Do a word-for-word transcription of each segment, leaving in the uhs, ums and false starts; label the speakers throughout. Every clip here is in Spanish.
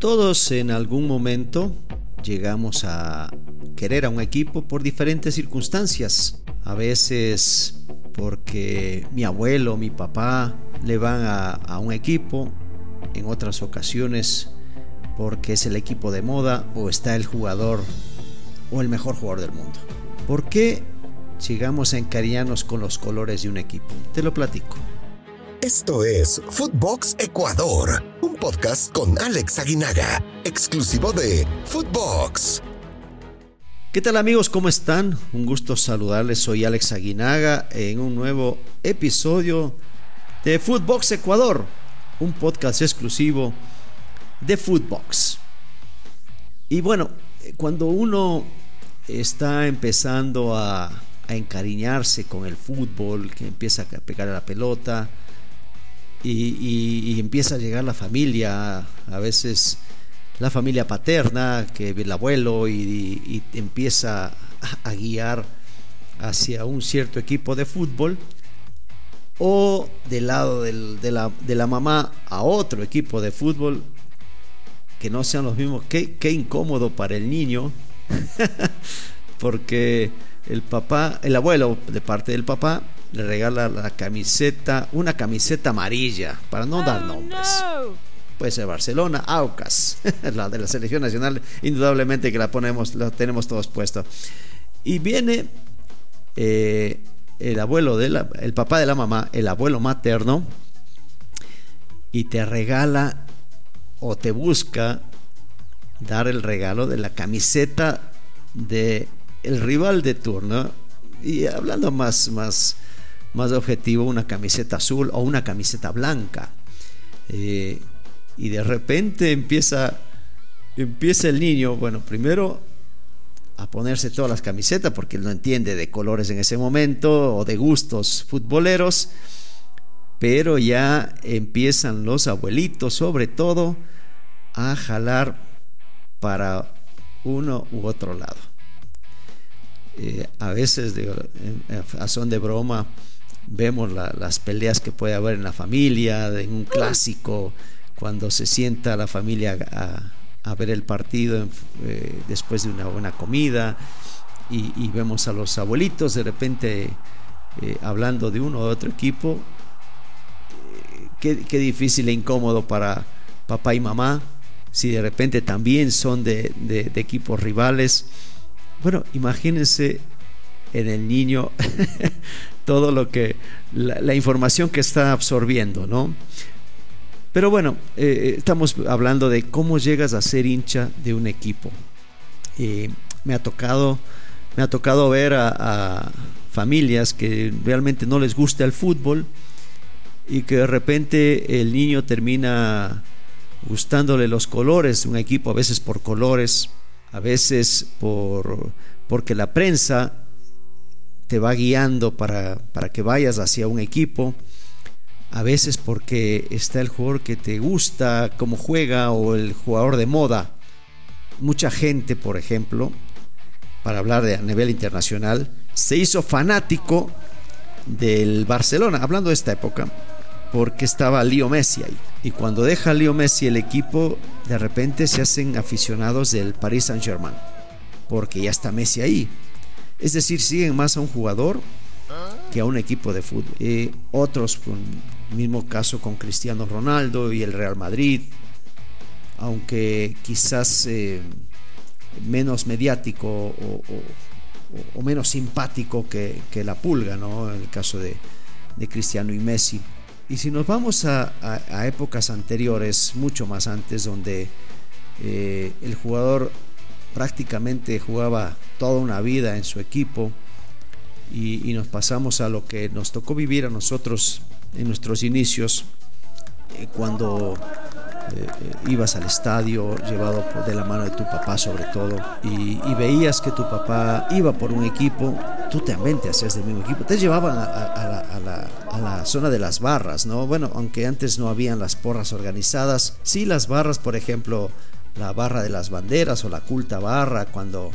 Speaker 1: Todos en algún momento llegamos a querer a un equipo por diferentes circunstancias. A veces porque mi abuelo, mi papá le van a, a un equipo. En otras ocasiones porque es el equipo de moda o está el jugador o el mejor jugador del mundo. ¿Por qué llegamos a encariñarnos con los colores de un equipo? Te lo platico.
Speaker 2: Esto es Footbox Ecuador, un podcast con Alex Aguinaga, exclusivo de Footbox.
Speaker 1: ¿Qué tal, amigos? ¿Cómo están? Un gusto saludarles. Soy Alex Aguinaga en un nuevo episodio de Footbox Ecuador, un podcast exclusivo de Footbox. Y bueno, cuando uno está empezando a, a encariñarse con el fútbol, que empieza a pegar a la pelota y, y, y empieza a llegar la familia, a veces la familia paterna, que el abuelo, y, y, y empieza a, a guiar hacia un cierto equipo de fútbol, o del lado del, de, la, de la mamá a otro equipo de fútbol que no sean los mismos. Qué, qué incómodo para el niño porque el papá, el abuelo de parte del papá le regala la camiseta, una camiseta amarilla, para no oh, dar nombres. No. Puede ser Barcelona, Aucas, la de la selección nacional, indudablemente que la ponemos, la tenemos todos puesto. Y viene eh, el abuelo de la, el papá de la mamá, el abuelo materno, y te regala o te busca dar el regalo de la camiseta de el rival de turno. Y hablando más, más, más objetivo, una camiseta azul o una camiseta blanca. Eh, y de repente empieza, empieza el niño, bueno, primero a ponerse todas las camisetas porque él no entiende de colores en ese momento o de gustos futboleros, pero ya empiezan los abuelitos sobre todo a jalar para uno u otro lado. Eh, a veces de, a son de broma vemos la, las peleas que puede haber en la familia, en un clásico, cuando se sienta la familia a, a ver el partido eh, después de una buena comida, y, y vemos a los abuelitos de repente eh, hablando de uno u otro equipo. Eh, qué, qué difícil e incómodo para papá y mamá si de repente también son de, de, de equipos rivales. Bueno, imagínense en el niño todo lo que la, la información que está absorbiendo, ¿no? Pero bueno, eh, estamos hablando de cómo llegas a ser hincha de un equipo. Eh, me ha tocado, me ha tocado ver a, a familias que realmente no les gusta el fútbol y que de repente el niño termina gustándole los colores de un equipo, a veces por colores, a veces por porque la prensa te va guiando para, para que vayas hacia un equipo, a veces porque está el jugador que te gusta cómo juega o el jugador de moda. Mucha gente, por ejemplo, para hablar de a nivel internacional, se hizo fanático del Barcelona, hablando de esta época, porque estaba Leo Messi ahí. Y cuando deja Leo Messi el equipo, de repente se hacen aficionados del Paris Saint-Germain, porque ya está Messi ahí. Es decir, siguen más a un jugador que a un equipo de fútbol. Eh, otros, con mismo caso con Cristiano Ronaldo y el Real Madrid, aunque quizás eh, menos mediático o, o, o menos simpático que, que la Pulga, ¿no? En el caso de, de Cristiano y Messi. Y si nos vamos a, a, a épocas anteriores, mucho más antes, donde eh, el jugador prácticamente jugaba toda una vida en su equipo, y, y nos pasamos a lo que nos tocó vivir a nosotros en nuestros inicios, eh, cuando eh, ibas al estadio llevado por, de la mano de tu papá sobre todo, y, y veías que tu papá iba por un equipo, tú también te hacías del mismo equipo, te llevaban a, a, a, la, a, la, a la zona de las barras, ¿no? Bueno, aunque antes no habían las porras organizadas, sí las barras, por ejemplo, la barra de las banderas o la culta barra, cuando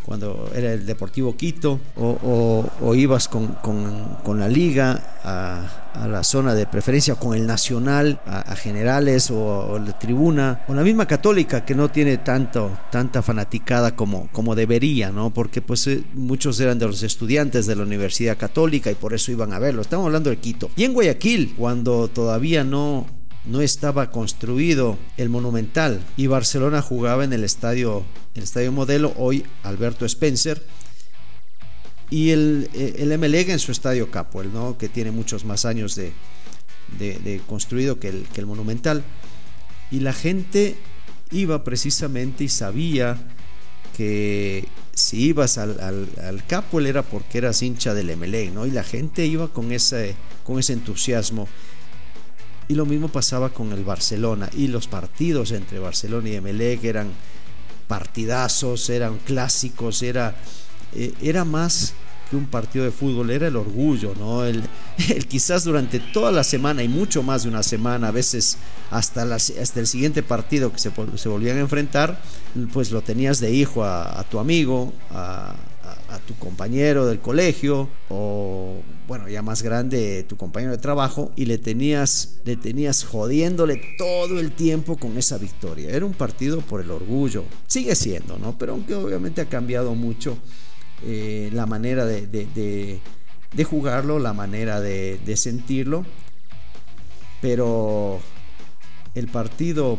Speaker 1: cuando era el Deportivo Quito, o, o, o ibas con, con, con la liga a, a la zona de preferencia, con el Nacional a, a generales o, o la tribuna, o la misma Católica, que no tiene tanto, tanta fanaticada como, como debería, ¿no? Porque pues eh, muchos eran de los estudiantes de la Universidad Católica y por eso iban a verlo. Estamos hablando de Quito. Y en Guayaquil, cuando todavía no no estaba construido el Monumental y Barcelona jugaba en el estadio, el estadio Modelo, hoy Alberto Spencer, y el, el Emelec en su estadio Capuel, ¿no? Que tiene muchos más años de, de, de construido que el, que el Monumental, y la gente iba precisamente y sabía que si ibas al, al, al Capuel era porque eras hincha del Emelec, ¿no? Y la gente iba con ese, con ese entusiasmo. Y lo mismo pasaba con el Barcelona, y los partidos entre Barcelona y Emelec eran partidazos, eran clásicos, era, eh, era más que un partido de fútbol, era el orgullo, ¿no? El, el quizás durante toda la semana y mucho más de una semana, a veces hasta, las, hasta el siguiente partido que se, se volvían a enfrentar, pues lo tenías de hijo a, a tu amigo, a, a, a tu compañero del colegio, o bueno, ya más grande, tu compañero de trabajo, y le tenías, le tenías jodiéndole todo el tiempo con esa victoria. Era un partido por el orgullo, sigue siendo, ¿no? Pero aunque obviamente ha cambiado mucho eh, la manera de, de, de, de jugarlo, la manera de, de sentirlo, pero el partido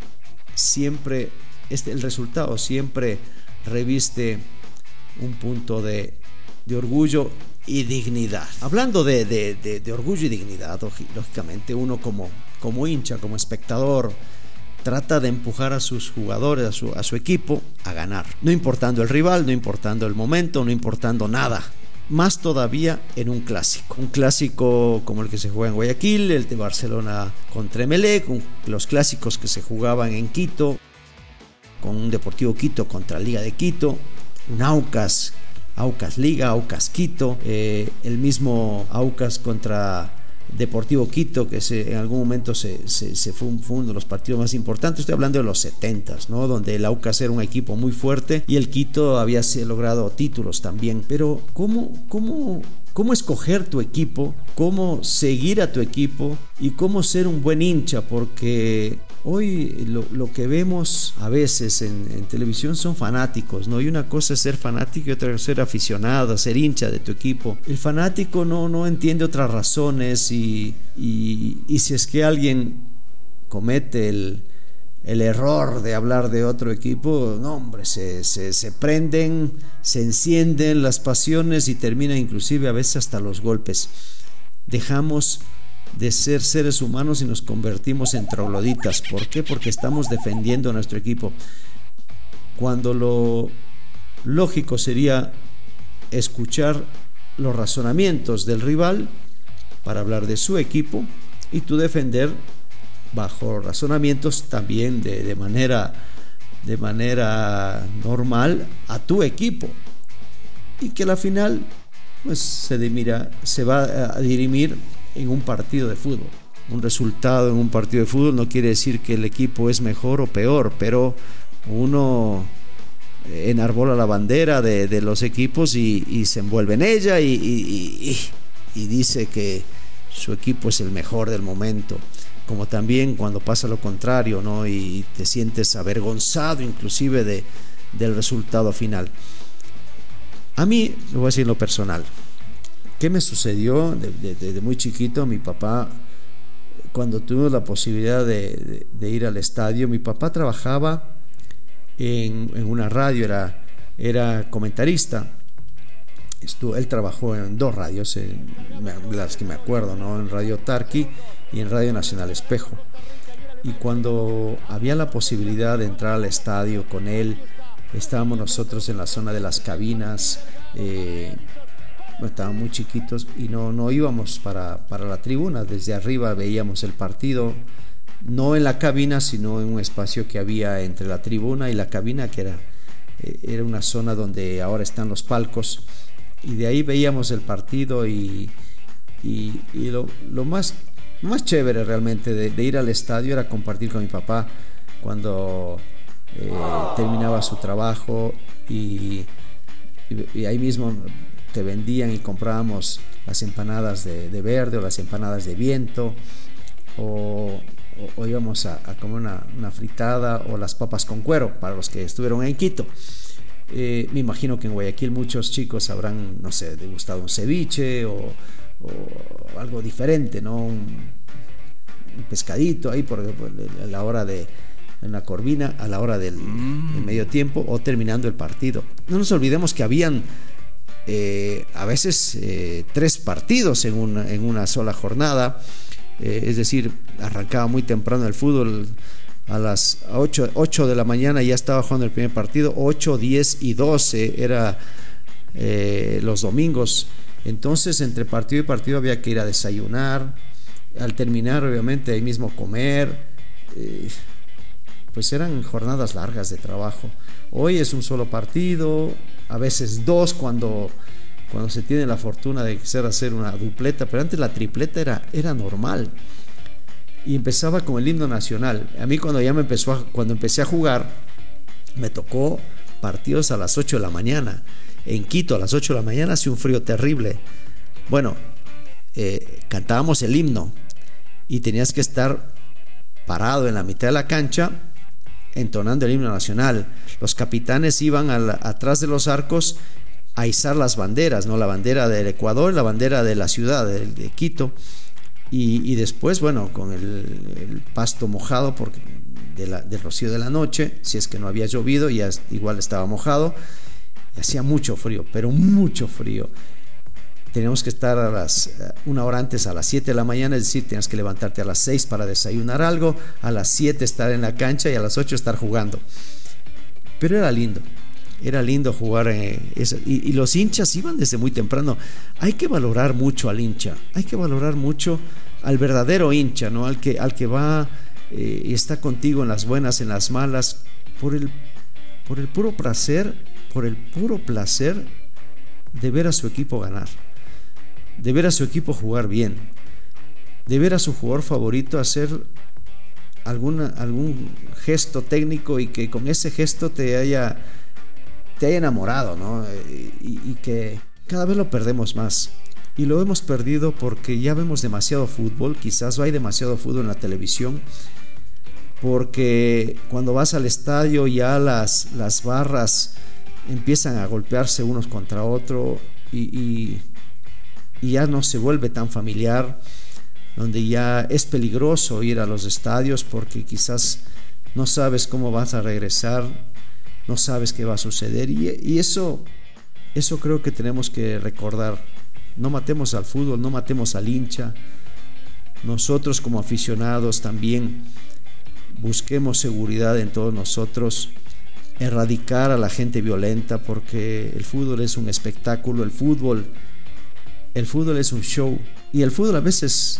Speaker 1: siempre, este, el resultado siempre reviste un punto de, de orgullo y dignidad. Hablando de, de, de, de orgullo y dignidad, lógicamente uno como, como hincha, como espectador, trata de empujar a sus jugadores, a su, a su equipo a ganar, no importando el rival, no importando el momento, no importando nada. Más todavía en un clásico, un clásico como el que se juega en Guayaquil, el de Barcelona contra Emelec, un, los clásicos que se jugaban en Quito, con un Deportivo Quito contra Liga de Quito, un Aucas, Aucas Liga, Aucas Quito, eh, el mismo Aucas contra Deportivo Quito, que se, en algún momento se, se, se fue, un, fue uno de los partidos más importantes. Estoy hablando de los setentas, ¿no? Donde el Aucas era un equipo muy fuerte y el Quito había logrado títulos también. Pero ¿cómo, cómo, cómo escoger tu equipo? ¿Cómo seguir a tu equipo? Y cómo ser un buen hincha, porque hoy lo, lo que vemos a veces en, en televisión son fanáticos, ¿no? Y una cosa es ser fanático y otra es ser aficionado, ser hincha de tu equipo. El fanático no, no entiende otras razones y, y, y si es que alguien comete el, el error de hablar de otro equipo, no hombre, se, se, se prenden, se encienden las pasiones y termina inclusive a veces hasta los golpes. Dejamos de ser seres humanos y nos convertimos en trogloditas. ¿Por qué? Porque estamos defendiendo a nuestro equipo, cuando lo lógico sería escuchar los razonamientos del rival para hablar de su equipo y tú defender bajo razonamientos también de, de manera de manera normal a tu equipo, y que a la final pues se, dimira, se va a dirimir en un partido de fútbol. Un resultado en un partido de fútbol no quiere decir que el equipo es mejor o peor, pero uno enarbola la bandera de, de los equipos y, y se envuelve en ella y, y, y, y dice que su equipo es el mejor del momento, como también cuando pasa lo contrario, ¿no? Y te sientes avergonzado inclusive de, del resultado final. A mí, lo voy a decir en lo personal, ¿qué me sucedió? Desde de, de muy chiquito, mi papá, cuando tuvimos la posibilidad de, de, de ir al estadio, mi papá trabajaba en, en una radio, era, era comentarista. Estuvo, él trabajó en dos radios, en, las que me acuerdo, ¿no? En Radio Tarqui y en Radio Nacional Espejo. Y cuando había la posibilidad de entrar al estadio con él, estábamos nosotros en la zona de las cabinas, eh, bueno, estábamos muy chiquitos y no, no íbamos para, para la tribuna. Desde arriba veíamos el partido, no en la cabina, sino en un espacio que había entre la tribuna y la cabina, que era, eh, era una zona donde ahora están los palcos, y de ahí veíamos el partido. Y, y, y lo, lo más, más chévere realmente de, de ir al estadio era compartir con mi papá cuando eh, terminaba su trabajo y, y, y ahí mismo te vendían y comprábamos las empanadas de, de verde o las empanadas de viento, o, o, o íbamos a, a comer una, una fritada o las papas con cuero para los que estuvieron en Quito. Eh, me imagino que en Guayaquil muchos chicos habrán, no sé, degustado un ceviche o, o algo diferente, ¿no? Un, un pescadito ahí por, por a la hora de en la corvina, a la hora del, mm. del medio tiempo o terminando el partido. No nos olvidemos que habían eh, a veces eh, tres partidos en una, en una sola jornada, eh, es decir, arrancaba muy temprano el fútbol. A las ocho de la mañana ya estaba jugando el primer partido, ocho, diez y doce era eh, los domingos. Entonces entre partido y partido había que ir a desayunar, al terminar obviamente ahí mismo comer, eh, pues eran jornadas largas de trabajo. Hoy es un solo partido, a veces dos cuando, cuando se tiene la fortuna de querer hacer una dupleta, pero antes la tripleta era, era normal. Y empezaba con el himno nacional. A mí cuando ya me empezó a, cuando empecé a jugar, me tocó partidos a las ocho de la mañana. En Quito a las ocho de la mañana hacía un frío terrible. Bueno, eh, cantábamos el himno y tenías que estar parado en la mitad de la cancha entonando el himno nacional. Los capitanes iban a la, atrás de los arcos a izar las banderas, ¿no? La bandera del Ecuador, la bandera de la ciudad de, de Quito. Y, y después, bueno, con el, el pasto mojado porque de la, del rocío de la noche, si es que no había llovido, ya igual estaba mojado, y hacía mucho frío, pero mucho frío. Teníamos que estar a las, una hora antes, a las siete de la mañana, es decir, tenías que levantarte a las seis para desayunar algo, a las siete estar en la cancha y a las ocho estar jugando. Pero era lindo. Era lindo jugar en eso. Y, y los hinchas iban desde muy temprano. Hay que valorar mucho al hincha, hay que valorar mucho al verdadero hincha, ¿no? Al que, al que va eh, y está contigo en las buenas, en las malas, por el, por el puro placer, por el puro placer de ver a su equipo ganar, de ver a su equipo jugar bien, de ver a su jugador favorito hacer alguna, algún gesto técnico y que con ese gesto te haya te haya enamorado, ¿no? Y, y que cada vez lo perdemos más. Y lo hemos perdido porque ya vemos demasiado fútbol, quizás hay demasiado fútbol en la televisión, porque cuando vas al estadio ya las, las barras empiezan a golpearse unos contra otro y, y, y ya no se vuelve tan familiar, donde ya es peligroso ir a los estadios porque quizás no sabes cómo vas a regresar, no sabes qué va a suceder, y, y eso, eso creo que tenemos que recordar. No matemos al fútbol, no matemos al hincha. Nosotros como aficionados también busquemos seguridad en todos nosotros, erradicar a la gente violenta, porque el fútbol es un espectáculo, el fútbol, el fútbol es un show, y el fútbol a veces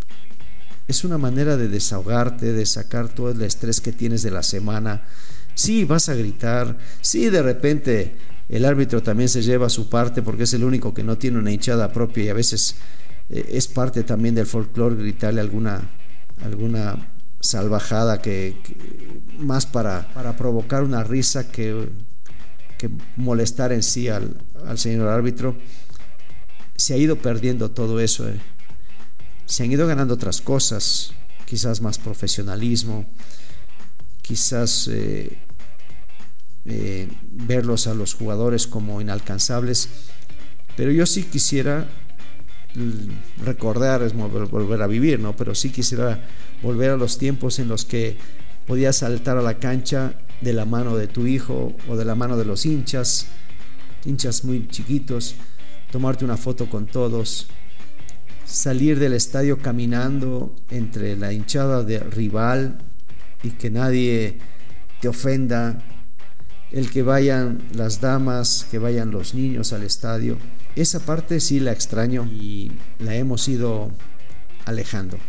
Speaker 1: es una manera de desahogarte, de sacar todo el estrés que tienes de la semana. Sí, vas a gritar, sí, de repente el árbitro también se lleva su parte porque es el único que no tiene una hinchada propia, y a veces eh, es parte también del folclore gritarle alguna, alguna salvajada que, que más para, para provocar una risa que, que molestar en sí al, al señor árbitro. Se ha ido perdiendo todo eso, eh. Se han ido ganando otras cosas, quizás más profesionalismo, quizás eh, eh, verlos a los jugadores como inalcanzables, pero yo sí quisiera recordar, es volver a vivir, ¿no? Pero sí quisiera volver a los tiempos en los que podías saltar a la cancha de la mano de tu hijo o de la mano de los hinchas, hinchas muy chiquitos, tomarte una foto con todos, salir del estadio caminando entre la hinchada de rival y que nadie te ofenda, el que vayan las damas, que vayan los niños al estadio. Esa parte sí la extraño y la hemos ido alejando.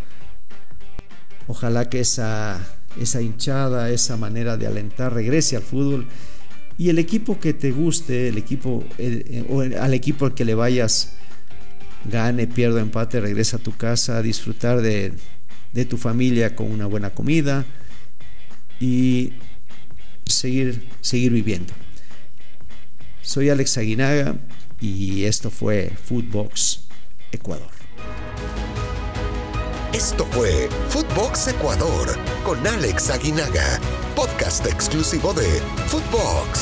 Speaker 1: Ojalá que esa, esa hinchada, esa manera de alentar regrese al fútbol, y el equipo que te guste, el equipo el, o el, al equipo al que le vayas, gane, pierda, empate, regresa a tu casa a disfrutar de, de tu familia con una buena comida y seguir, seguir viviendo. Soy Alex Aguinaga y esto fue Footbox Ecuador.
Speaker 2: Esto fue Footbox Ecuador con Alex Aguinaga, podcast exclusivo de Footbox.